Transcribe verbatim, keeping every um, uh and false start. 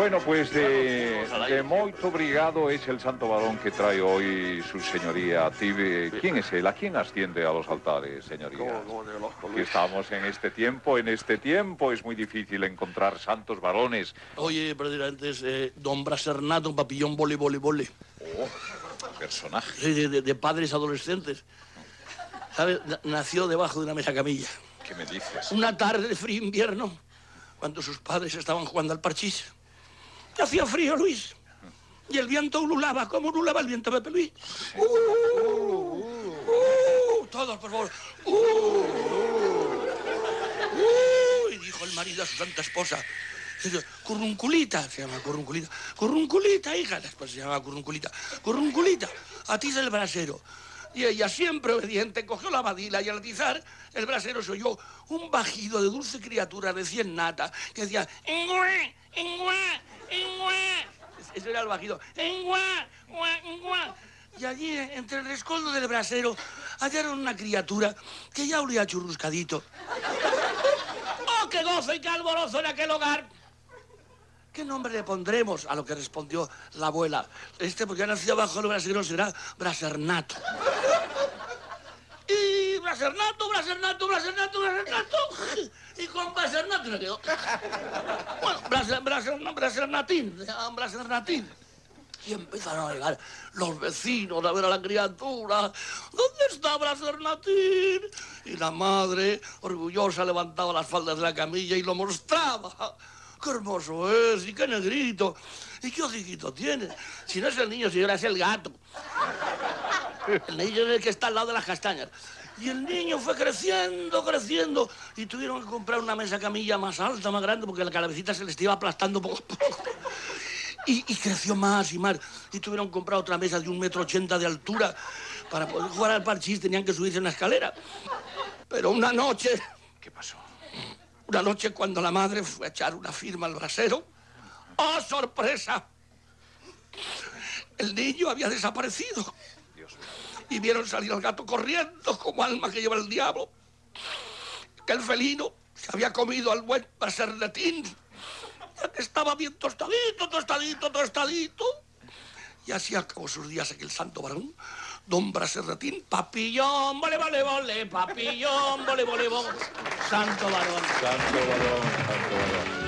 Bueno, pues de, de moito obrigado es el santo varón que trae hoy su señoría. ¿Quién es él? ¿A quién asciende a los altares, señoría? Que estamos en este tiempo, en este tiempo es muy difícil encontrar santos varones. Oye, presidente, es eh, don Brasernato Papillón Boli Boli Boli. Oh, personaje. Sí, de, de, de padres adolescentes. ¿Sabes? Nació debajo de una mesa camilla. ¿Qué me dices? Una tarde de frío invierno, cuando sus padres estaban jugando al parchís. Hacía frío, Luis. Y el viento ululaba. ¿Cómo ululaba el viento, Pepe Luis? Sí. Uh, uh, uh, todos, por favor. Uh, uh, uh, y dijo el marido a su santa esposa. Currunculita, se llama currunculita. Currunculita, hija. Después se llama currunculita. Currunculita, atiza el brasero. Y ella, siempre obediente, cogió la badila y al atizar el brasero se oyó un bajido de dulce criatura recién nata que decía ¡Enguá! ¡Enguá! ¡Enguá! Eso era el bajido. ¡Enguá! ¡Enguá! ¡Enguá! Y allí, entre el rescoldo del brasero, hallaron una criatura que ya olía churruscadito. ¡Oh, qué gozo y qué alborozo en aquel hogar! ¿Qué nombre le pondremos? A lo que respondió la abuela. Este, porque ha nacido bajo el brasero, será Brasernato. Y Brasernato, Brasernato, Brasernato, Brasernato. Y con Brasernato me quedó. Bueno, Braser, Braser, Brasernatín, Brasernatín. Y empezaron a llegar los vecinos a ver a la criatura. ¿Dónde está Brasernatín? Y la madre, orgullosa, levantaba las faldas de la camilla y lo mostraba. ¡Qué hermoso es! ¡Y qué negrito! ¿Y qué hociquito tiene? Si no es el niño, señora, es el gato. El niño es el que está al lado de las castañas. Y el niño fue creciendo, creciendo. Y tuvieron que comprar una mesa camilla más alta, más grande, porque la cabecita se les iba aplastando poco a poco. Y, y creció más y más. Y tuvieron que comprar otra mesa de un metro ochenta de altura. Para poder jugar al parchís tenían que subirse en la escalera. Pero una noche... ¿Qué pasó? Una noche, cuando la madre fue a echar una firma al brasero, ¡oh, sorpresa! El niño había desaparecido. Dios mío. Y vieron salir al gato corriendo como alma que lleva el diablo. Que el felino se había comido al buen Brasernatín. Estaba bien tostadito, tostadito, tostadito. Y así acabó sus días aquel santo varón, don Brasernatín, papillón, vole, vole, vole, papillón, vole, vole, vole, santo varón. Santo varón, santo varón.